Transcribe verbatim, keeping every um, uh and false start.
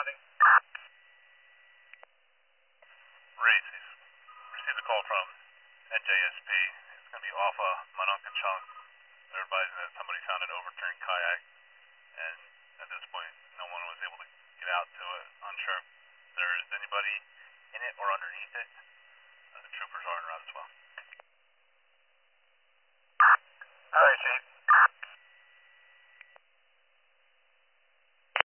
responding. Reese, he's received a call from N J S P. It's going to be off of Mononkechunk. They're advising that somebody found an overturned kayak, and at this point, no one was able to get out to it. Unsure if there's anybody in it or underneath it. Uh, the troopers are en route as well.